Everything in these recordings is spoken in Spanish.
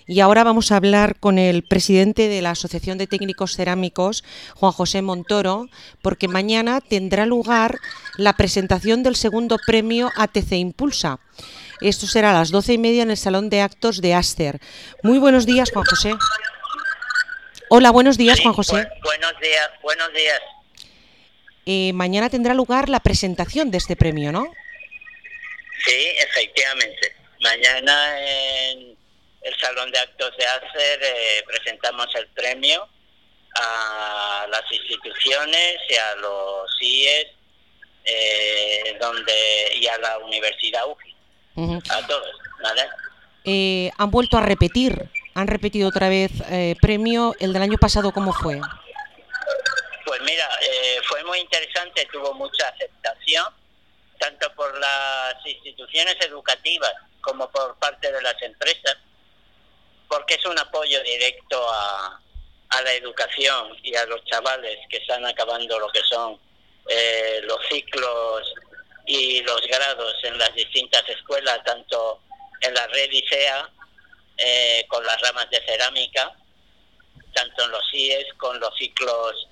Y ahora vamos a hablar con el presidente de la Asociación de Técnicos Cerámicos, Juan José Montoro, porque mañana tendrá lugar la presentación del segundo premio ATC Impulsa. Esto será a las 12:30 en el Salón de Actos de Aster. Muy buenos días, Juan José. Hola, buenos días, Sí, Juan José. Buenos días. Mañana tendrá lugar la presentación de este premio, ¿no? Sí, efectivamente. Mañana en el Salón de Actos de Acer presentamos el premio a las instituciones y a los CIES y a la Universidad UGI, a todos, ¿vale? Han vuelto a repetir, han repetido otra vez premio. ¿El del año pasado cómo fue? Pues mira, fue muy interesante, tuvo mucha aceptación, tanto por las instituciones educativas como por parte de las empresas, porque es un apoyo directo a la educación y a los chavales que están acabando lo que son los ciclos y los grados en las distintas escuelas, tanto en la red ICEA, con las ramas de cerámica, tanto en los CIES con los ciclos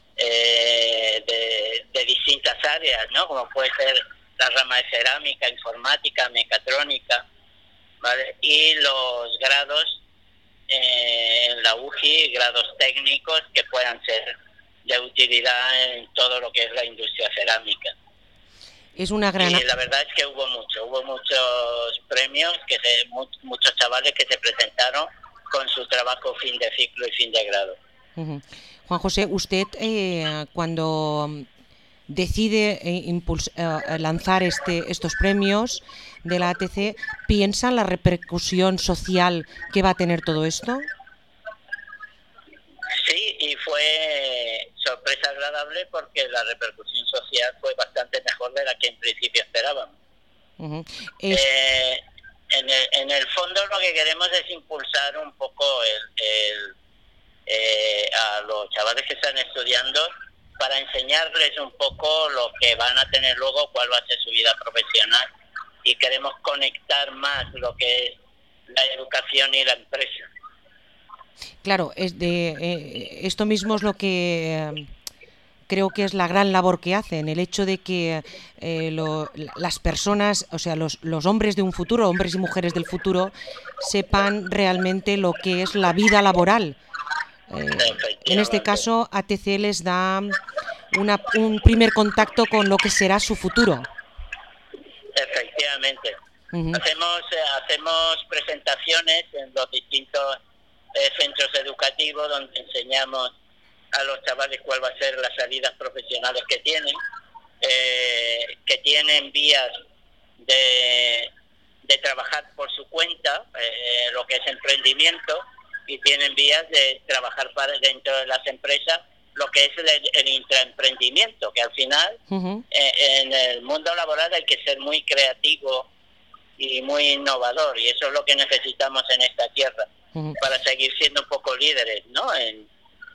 de distintas áreas, ¿no? Como puede ser la rama de cerámica, informática, mecatrónica, ¿vale? Y los grados en la UGI, grados técnicos que puedan ser de utilidad en todo lo que es la industria cerámica. Es una gran... Y la verdad es que hubo muchos premios, muchos chavales que se presentaron con su trabajo fin de ciclo y fin de grado. Juan José, usted cuando decide lanzar estos premios de la ATC, ¿piensa en la repercusión social que va a tener todo esto? Sí, y fue sorpresa agradable porque la repercusión social fue bastante mejor de la que en principio esperábamos. En el fondo lo que queremos es impulsar un poco a los chavales que están estudiando para enseñarles un poco lo que van a tener luego, cuál va a ser su vida profesional, y queremos conectar más lo que es la educación y la empresa. Claro, esto mismo es lo que creo que es la gran labor que hacen, el hecho de que las personas, o sea, los hombres de un futuro, hombres y mujeres del futuro, sepan realmente lo que es la vida laboral. En este caso, ATC les da un primer contacto con lo que será su futuro. Efectivamente. Hacemos presentaciones en los distintos centros educativos donde enseñamos a los chavales cuál va a ser las salidas profesionales que tienen vías de trabajar por su cuenta, lo que es emprendimiento, y tienen vías de trabajar dentro de las empresas, lo que es el intraemprendimiento, que al final en el mundo laboral hay que ser muy creativo y muy innovador, y eso es lo que necesitamos en esta tierra para seguir siendo un poco líderes, ¿no? En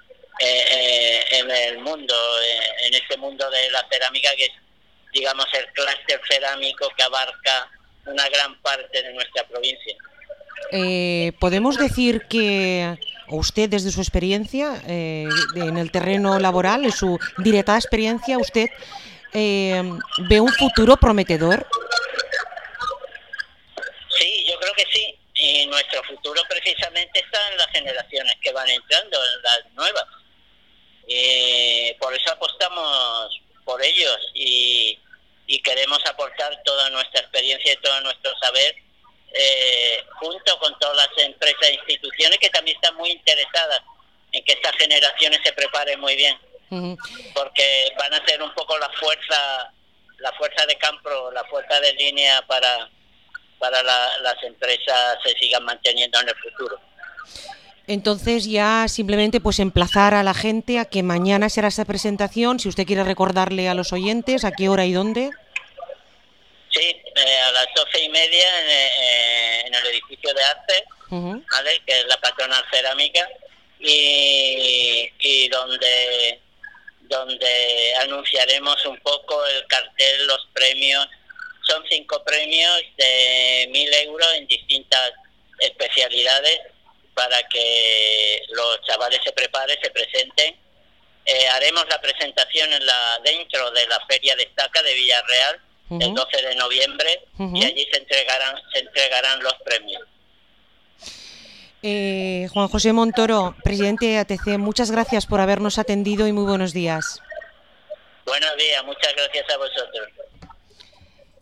el mundo, en este mundo de la cerámica, que es, digamos, el clúster cerámico que abarca una gran parte de nuestra provincia. ¿Podemos decir que usted, desde su experiencia en el terreno laboral, en su directa experiencia, usted ve un futuro prometedor? Sí, yo creo que sí. Y nuestro futuro precisamente está en las generaciones que van entrando, en las nuevas. Por eso apostamos por ellos y queremos aportar toda nuestra experiencia y todo nuestro saber, junto con todas las empresas e instituciones que también están muy interesadas en que estas generaciones se preparen muy bien, porque van a ser un poco la fuerza de campo, la fuerza de línea para las empresas se sigan manteniendo en el futuro. Entonces ya simplemente pues emplazar a la gente a que mañana será esa presentación. Si usted quiere recordarle a los oyentes a qué hora y dónde. Sí, a las 12:30 en el edificio de arte, ¿vale? Que es la patronal cerámica, y donde anunciaremos un poco el cartel, los premios. Son 5 premios de 1.000 euros en distintas especialidades, para que los chavales se preparen, se presenten. Haremos la presentación dentro de la Feria de Estaca de Villarreal, el 12 de noviembre, y allí se entregarán los premios. Juan José Montoro, presidente de ATC, muchas gracias por habernos atendido y muy buenos días. Buenos días, muchas gracias a vosotros.